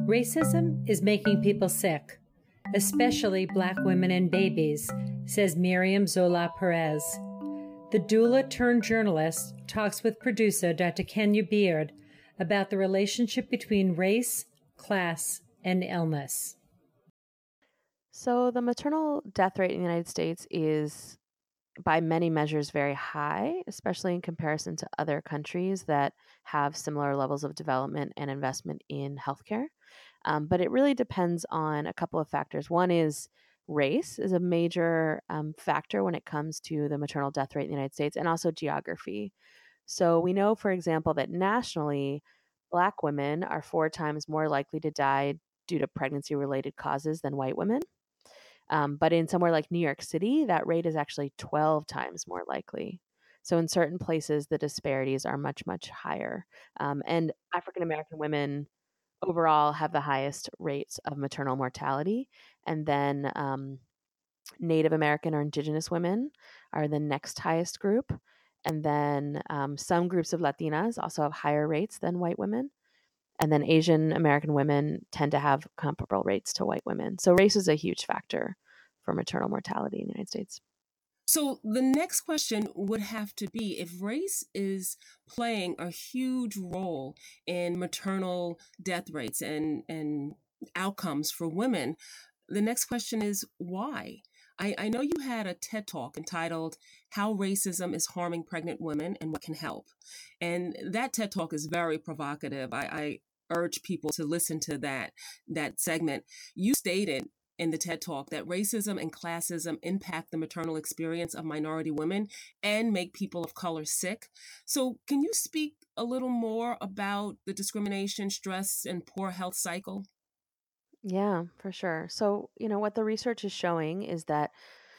Racism is making people sick, especially Black women and babies, says Miriam Zola Perez. The doula turned journalist talks with producer Dr. Kenya Beard about the relationship between race, class, and illness. So the maternal death rate in the United States is, by many measures, very high, especially in comparison to other countries that have similar levels of development and investment in healthcare. But it really depends on a couple of factors. One is race is a major factor when it comes to the maternal death rate in the United States, and also geography. So we know, for example, that nationally, Black women are 4 times more likely to die due to pregnancy-related causes than white women. But in somewhere like New York City, that rate is actually 12 times more likely. So in certain places, the disparities are much, much higher. And African American women overall have the highest rates of maternal mortality. And then Native American or Indigenous women are the next highest group. And then some groups of Latinas also have higher rates than white women. And then Asian American women tend to have comparable rates to white women. So race is a huge factor for maternal mortality in the United States. So the next question would have to be, if race is playing a huge role in maternal death rates and outcomes for women, the next question is why? I know you had a TED Talk entitled How Racism is Harming Pregnant Women and What Can Help. And that TED Talk is very provocative. I urge people to listen to that segment. You stated in the TED Talk that racism and classism impact the maternal experience of minority women and make people of color sick. So can you speak a little more about the discrimination, stress, and poor health cycle? Yeah, for sure. So, what the research is showing is that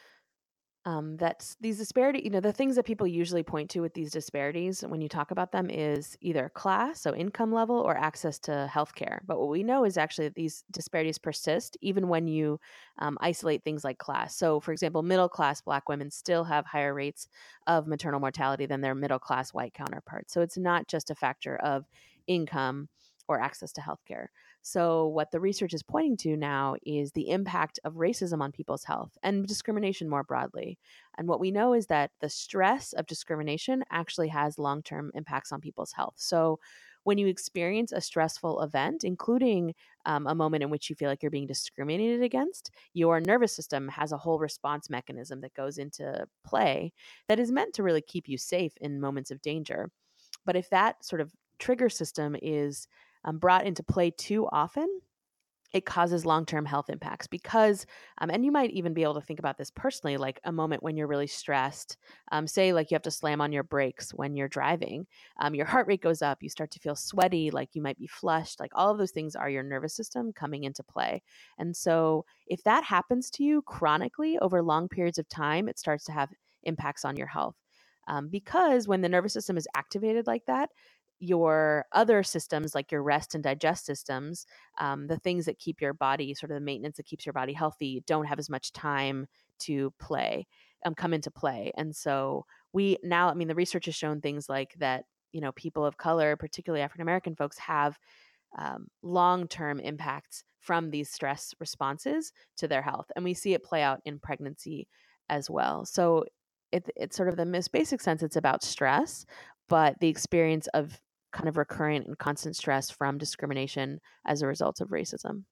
that's these disparities, the things that people usually point to with these disparities when you talk about them is either class, so income level, or access to healthcare. But what we know is actually that these disparities persist even when you isolate things like class. So, for example, middle class Black women still have higher rates of maternal mortality than their middle class white counterparts. So, it's not just a factor of income or access to healthcare. So, what the research is pointing to now is the impact of racism on people's health and discrimination more broadly. And what we know is that the stress of discrimination actually has long term impacts on people's health. So, when you experience a stressful event, including a moment in which you feel like you're being discriminated against, your nervous system has a whole response mechanism that goes into play that is meant to really keep you safe in moments of danger. But if that sort of trigger system is brought into play too often, it causes long-term health impacts because, and you might even be able to think about this personally, like a moment when you're really stressed, say like you have to slam on your brakes when you're driving, your heart rate goes up, you start to feel sweaty, like you might be flushed, like all of those things are your nervous system coming into play. And so if that happens to you chronically over long periods of time, it starts to have impacts on your health. Because when the nervous system is activated like that, your other systems, like your rest and digest systems, the things that keep your body, sort of the maintenance that keeps your body healthy, don't have as much time to come into play. And so the research has shown things like that, people of color, particularly African American folks, have long-term impacts from these stress responses to their health. And we see it play out in pregnancy as well. So it's sort of the most basic sense, it's about stress, but the experience of kind of recurrent and constant stress from discrimination as a result of racism.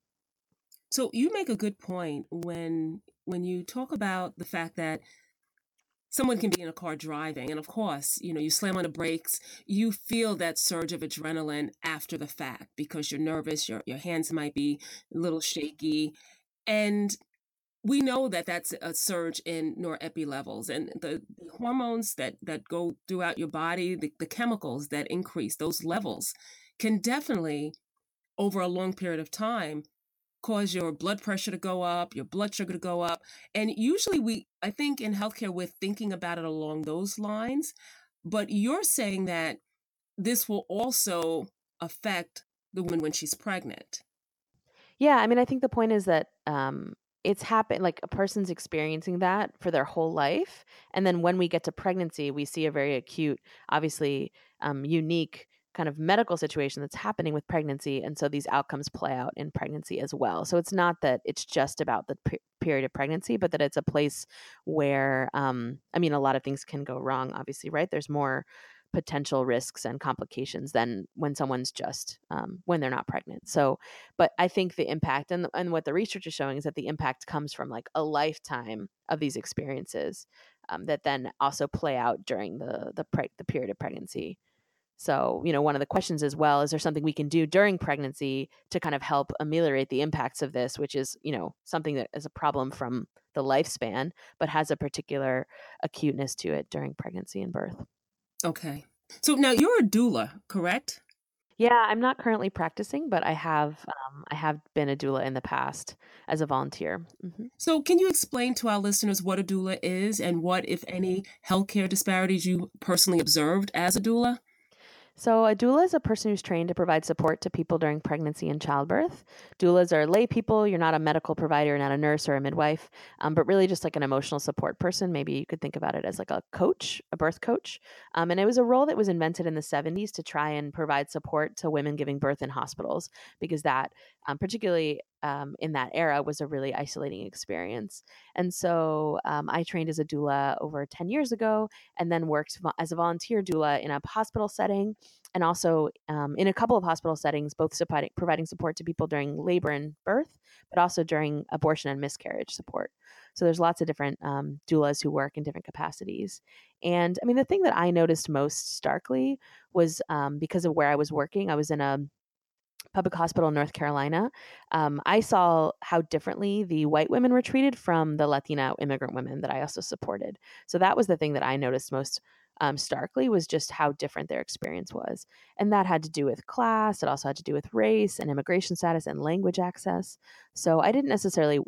So you make a good point when you talk about the fact that someone can be in a car driving, and of course, you slam on the brakes, you feel that surge of adrenaline after the fact because you're nervous, your hands might be a little shaky, and we know that that's a surge in norepi levels and the hormones that go throughout your body, the chemicals that increase those levels can definitely, over a long period of time, cause your blood pressure to go up, your blood sugar to go up. And usually I think in healthcare, we're thinking about it along those lines. But you're saying that this will also affect the woman when she's pregnant. Yeah, I think the point is that it's happened, like a person's experiencing that for their whole life. And then when we get to pregnancy, we see a very acute, obviously unique kind of medical situation that's happening with pregnancy. And so these outcomes play out in pregnancy as well. So it's not that it's just about the period of pregnancy, but that it's a place where, I mean, a lot of things can go wrong, obviously, right? There's more potential risks and complications than when someone's just when they're not pregnant. So, but I think the impact and what the research is showing is that the impact comes from like a lifetime of these experiences that then also play out during the period of pregnancy. So, one of the questions as well, is there something we can do during pregnancy to kind of help ameliorate the impacts of this, which is, something that is a problem from the lifespan, but has a particular acuteness to it during pregnancy and birth. Okay. So now you're a doula, correct? Yeah, I'm not currently practicing, but I have been a doula in the past as a volunteer. Mm-hmm. So can you explain to our listeners what a doula is and what, if any, healthcare disparities you personally observed as a doula? So a doula is a person who's trained to provide support to people during pregnancy and childbirth. Doulas are lay people. You're not a medical provider, not a nurse or a midwife, but really just like an emotional support person. Maybe you could think about it as like a coach, a birth coach. And it was a role that was invented in the 70s to try and provide support to women giving birth in hospitals, because that, particularly in that era, was a really isolating experience. And so I trained as a doula over 10 years ago, and then worked as a volunteer doula in a hospital setting, and also in a couple of hospital settings, both providing support to people during labor and birth, but also during abortion and miscarriage support. So there's lots of different doulas who work in different capacities. And I mean, the thing that I noticed most starkly was because of where I was working. I was in a public hospital in North Carolina. I saw how differently the white women were treated from the Latina immigrant women that I also supported. So that was the thing that I noticed most starkly, was just how different their experience was. And that had to do with class. It also had to do with race and immigration status and language access. So I didn't necessarily,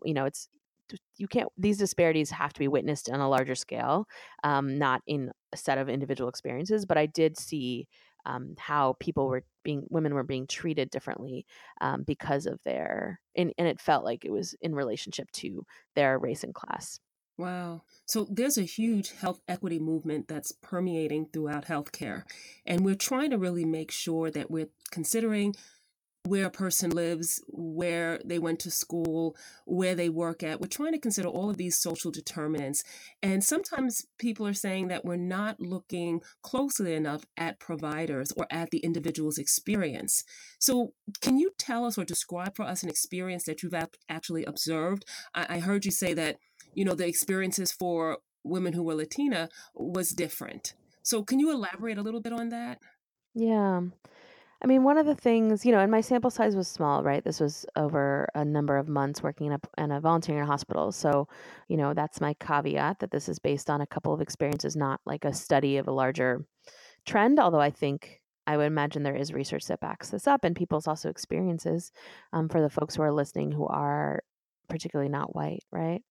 you can't, these disparities have to be witnessed on a larger scale, not in a set of individual experiences. But I did see how women were being treated differently because of and it felt like it was in relationship to their race and class. Wow. So there's a huge health equity movement that's permeating throughout healthcare. And we're trying to really make sure that we're considering where a person lives, where they went to school, where they work at. We're trying to consider all of these social determinants. And sometimes people are saying that we're not looking closely enough at providers or at the individual's experience. So can you tell us or describe for us an experience that you've actually observed? I heard you say that, the experiences for women who were Latina was different. So can you elaborate a little bit on that? Yeah. I mean, one of the things, and my sample size was small, right? This was over a number of months working in a volunteering in a hospital. So, that's my caveat, that this is based on a couple of experiences, not like a study of a larger trend. Although I would imagine there is research that backs this up, and people's also experiences, for the folks who are listening who are particularly not white, right?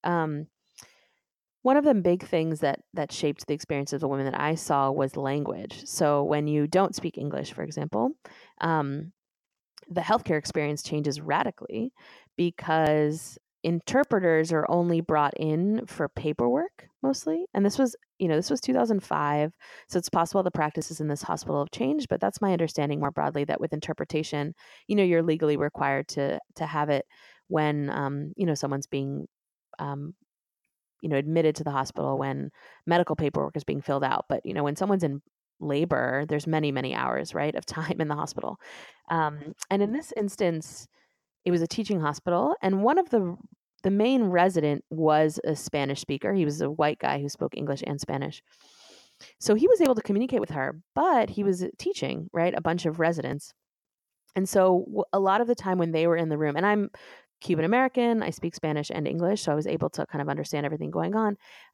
One of the big things that shaped the experience of the women that I saw was language. So when you don't speak English, for example, the healthcare experience changes radically, because interpreters are only brought in for paperwork mostly. And this was 2005. So it's possible the practices in this hospital have changed, but that's my understanding more broadly, that with interpretation, you're legally required to have it when, someone's being, admitted to the hospital, when medical paperwork is being filled out. But, when someone's in labor, there's many, many hours, right, of time in the hospital. And in this instance, it was a teaching hospital, and one of the main resident was a Spanish speaker. He was a white guy who spoke English and Spanish. So he was able to communicate with her, but he was teaching, right, a bunch of residents. And so a lot of the time when they were in the room, and I'm Cuban American, I speak Spanish and English, so I was able to kind of understand everything going on.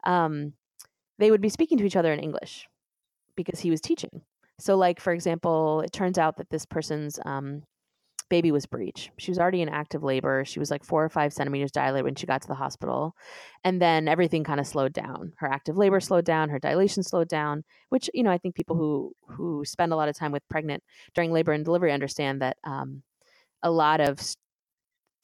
They would be speaking to each other in English because he was teaching. So, like, for example, it turns out that this person's baby was breech. She was already in active labor. She was like 4 or 5 centimeters dilated when she got to the hospital. And then everything kind of slowed down. Her active labor slowed down, her dilation slowed down, which, I think people who spend a lot of time with pregnant during labor and delivery understand that a lot of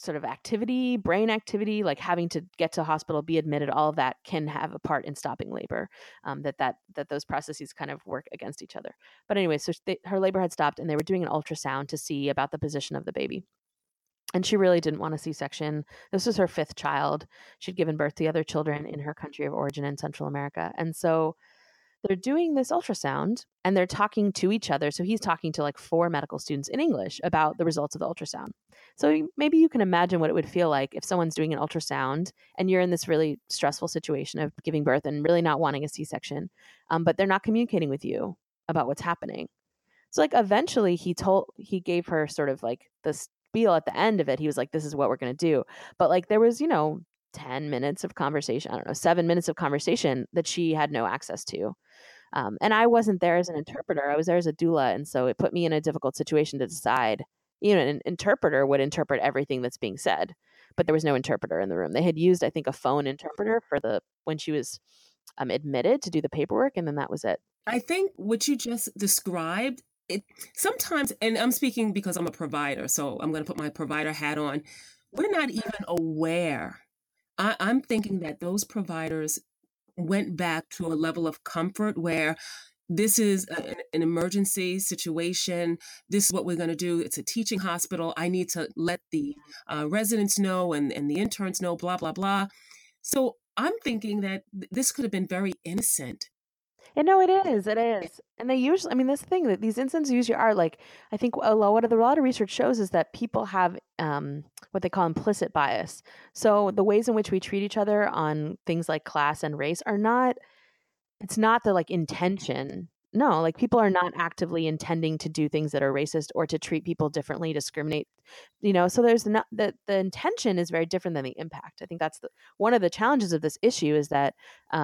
sort of activity, brain activity, like having to get to hospital, be admitted, all of that can have a part in stopping labor. That those processes kind of work against each other. But anyway, so her labor had stopped, and they were doing an ultrasound to see about the position of the baby. And she really didn't want a C-section. This was her 5th child. She'd given birth to the other children in her country of origin in Central America. And so they're doing this ultrasound and they're talking to each other. So he's talking to like 4 medical students in English about the results of the ultrasound. So maybe you can imagine what it would feel like if someone's doing an ultrasound and you're in this really stressful situation of giving birth and really not wanting a C-section, but they're not communicating with you about what's happening. So like eventually he gave her sort of like the spiel at the end of it. He was like, this is what we're going to do. But like there was, 10 minutes of conversation, I don't know, 7 minutes of conversation that she had no access to. And I wasn't there as an interpreter. I was there as a doula. And so it put me in a difficult situation to decide, an interpreter would interpret everything that's being said, but there was no interpreter in the room. They had used, I think, a phone interpreter when she was admitted to do the paperwork. And then that was it. I think what you just described, it sometimes, and I'm speaking because I'm a provider, so I'm going to put my provider hat on. We're not even aware. I'm thinking that those providers went back to a level of comfort where this is an emergency situation. This is what we're going to do. It's a teaching hospital. I need to let the residents know and the interns know, blah, blah, blah. So I'm thinking that this could have been very innocent. And no, it is. It is. And they usually, this thing that these instances usually are like, I think a lot of research shows is that people have what they call implicit bias. So the ways in which we treat each other on things like class and race it's not the like intention. No, like people are not actively intending to do things that are racist or to treat people differently, discriminate, so there's not the intention is very different than the impact. I think that's one of the challenges of this issue is that,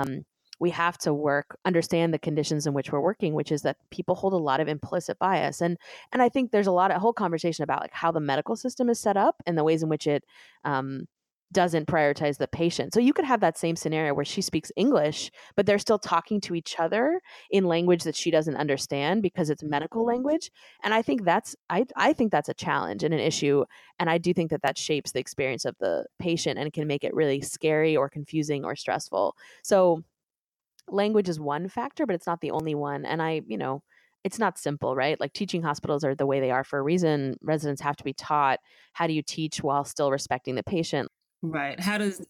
we have to understand the conditions in which we're working, which is that people hold a lot of implicit bias. And I think there's a whole conversation about like how the medical system is set up and the ways in which it doesn't prioritize the patient. So you could have that same scenario where she speaks English, but they're still talking to each other in language that she doesn't understand because it's medical language. And I think I think that's a challenge and an issue. And I do think that shapes the experience of the patient and can make it really scary or confusing or stressful. So language is one factor, but it's not the only one. And it's not simple, right? Like teaching hospitals are the way they are for a reason. Residents have to be taught how do you teach while still respecting the patient. Right. How do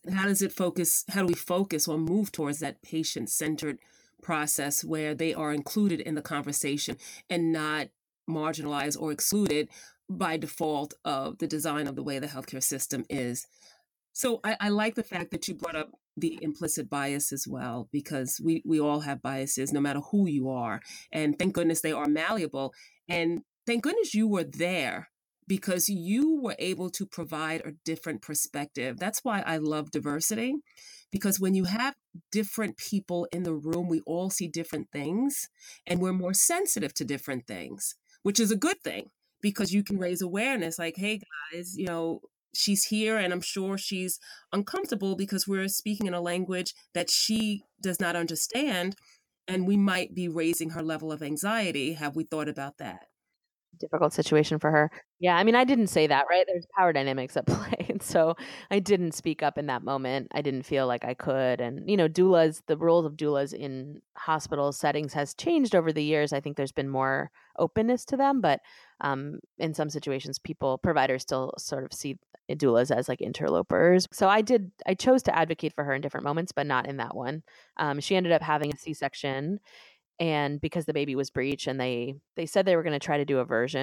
we focus or move towards that patient-centered process where they are included in the conversation and not marginalized or excluded by default of the design of the way the healthcare system is? So I like the fact that you brought up the implicit bias as well, because we all have biases no matter who you are. And thank goodness they are malleable. And thank goodness you were there because you were able to provide a different perspective. That's why I love diversity, because when you have different people in the room, we all see different things and we're more sensitive to different things, which is a good thing because you can raise awareness like, hey guys, she's here and I'm sure she's uncomfortable because we're speaking in a language that she does not understand and we might be raising her level of anxiety. Have we thought about that? Difficult situation for her. Yeah, I didn't say that, right? There's power dynamics at play. And so I didn't speak up in that moment. I didn't feel like I could. And, doulas, the roles of doulas in hospital settings has changed over the years. I think there's been more openness to them, but in some situations, providers still sort of see doulas as like interlopers. So I chose to advocate for her in different moments, but not in that one. She ended up having a C-section. And because the baby was breech and they said they were going to try to do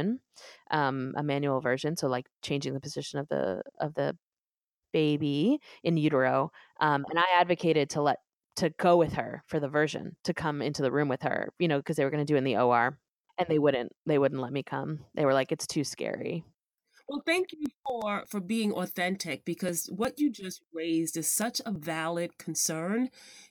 a manual version. So like changing the position of the baby in utero. And I advocated to go with her for the version, to come into the room with her, because they were going to do it in the OR and they wouldn't let me come. They were like, it's too scary. Well, thank you for being authentic, because what you just raised is such a valid concern.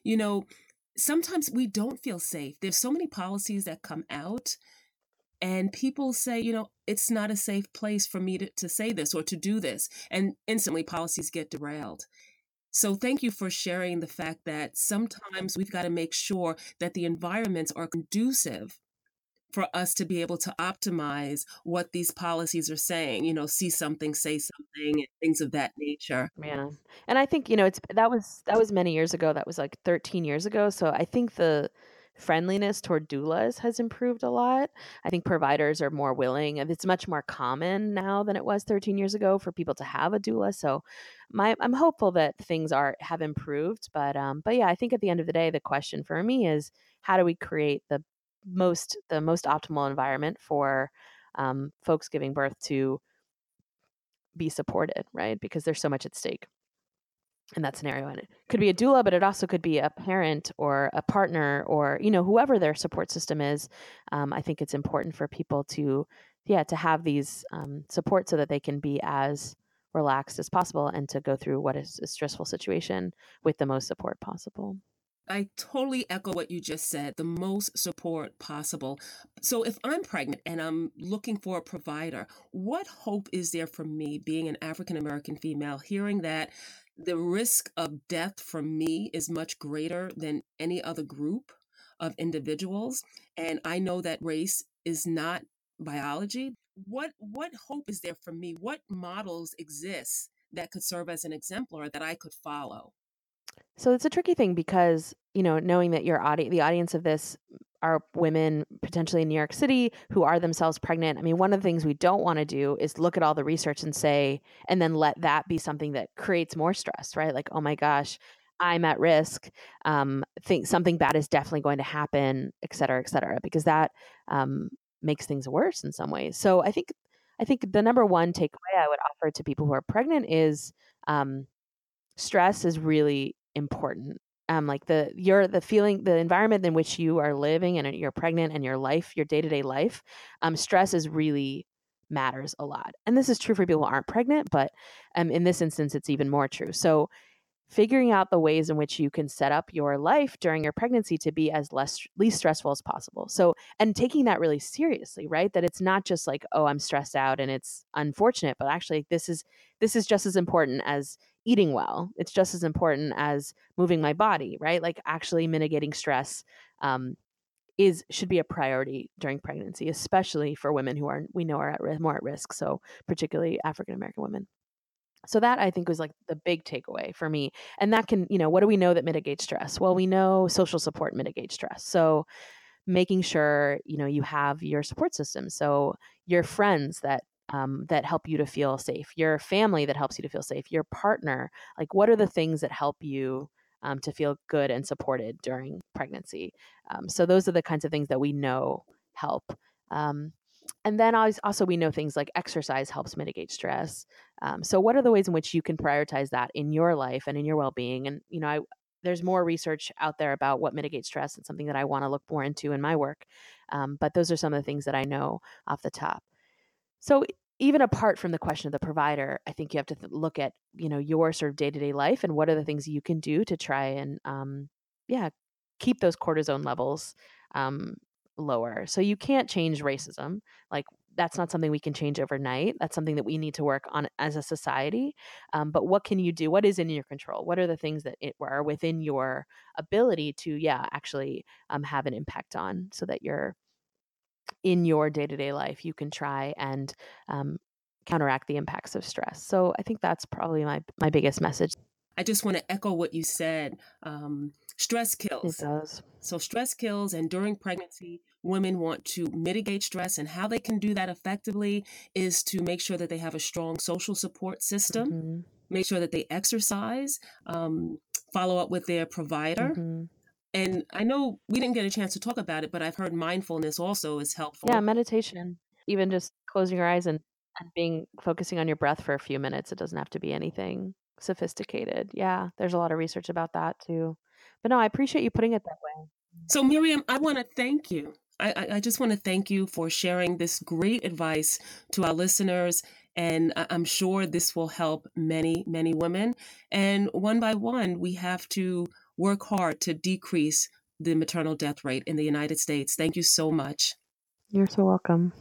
Sometimes we don't feel safe. There's so many policies that come out and people say, it's not a safe place for me to say this or to do this. And instantly policies get derailed. So thank you for sharing the fact that sometimes we've got to make sure that the environments are conducive for us to be able to optimize what these policies are saying, see something, say something, and things of that nature. Yeah. And I think, that was many years ago. That was like 13 years ago. So I think the friendliness toward doulas has improved a lot. I think providers are more willing, and it's much more common now than it was 13 years ago for people to have a doula. So I'm hopeful that things have improved. But yeah, I think at the end of the day, the question for me is, how do we create the most optimal environment for folks giving birth to be supported, right? Because there's so much at stake in that scenario. And it could be a doula, but it also could be a parent or a partner, or whoever their support system is. I think it's important for people to have these support, so that they can be as relaxed as possible and to go through what is a stressful situation with the most support possible. I totally echo what you just said, the most support possible. So if I'm pregnant and I'm looking for a provider, what hope is there for me, being an African American female, hearing that the risk of death for me is much greater than any other group of individuals? And I know that race is not biology. What hope is there for me? What models exist that could serve as an exemplar that I could follow? So it's a tricky thing because, knowing that the audience of this are women potentially in New York City who are themselves pregnant. I mean, one of the things we don't want to do is look at all the research and then let that be something that creates more stress, right? Like, oh my gosh, I'm at risk. Think something bad is definitely going to happen, et cetera, because that makes things worse in some ways. So I think the number one takeaway I would offer to people who are pregnant is, stress is really important. Like the feeling, the environment in which you are living and you're pregnant, and your life, your day-to-day life, stress is really matters a lot. And this is true for people who aren't pregnant, but in this instance, it's even more true. So figuring out the ways in which you can set up your life during your pregnancy to be as least stressful as possible. So, and taking that really seriously, right? That it's not just like, oh, I'm stressed out and it's unfortunate, but actually this is just as important as eating well. It's just as important as moving my body, right? Like actually mitigating stress should be a priority during pregnancy, especially for women who we know are more at risk. So particularly African American women. So that, I think, was like the big takeaway for me. And that can, what do we know that mitigates stress? Well, we know social support mitigates stress. So making sure, you have your support system. So your friends that help you to feel safe, your family that helps you to feel safe, your partner, like what are the things that help you to feel good and supported during pregnancy? So those are the kinds of things that we know help. Um, and then also we know things like exercise helps mitigate stress. So what are the ways in which you can prioritize that in your life and in your well-being? And, there's more research out there about what mitigates stress. It's something that I want to look more into in my work. But those are some of the things that I know off the top. So even apart from the question of the provider, I think you have to look at, your sort of day-to-day life and what are the things you can do to try and, keep those cortisone levels lower. So you can't change racism. Like that's not something we can change overnight. That's something that we need to work on as a society. But what can you do? What is in your control? What are the things that are within your ability to, actually have an impact on, so that you're in your day-to-day life, you can try and counteract the impacts of stress. So I think that's probably my biggest message. I just want to echo what you said. Stress It kills. does. So stress kills, and during pregnancy, women want to mitigate stress, and how they can do that effectively is to make sure that they have a strong social support system, Hmm. make sure that they exercise, follow up with their provider. Hmm. And I know we didn't get a chance to talk about it, but I've heard mindfulness also is Yeah, helpful. meditation, even just closing your eyes and focusing on your breath for a few minutes. It doesn't have to be anything sophisticated. Yeah, there's a lot of research about that too. But no, I appreciate you putting it that way. So, Miriam, I want to thank you. I just want to thank you for sharing this great advice to our listeners. And I'm sure this will help many, many women. And one by one, we have to work hard to decrease the maternal death rate in the United States. Thank you so much. You're so welcome.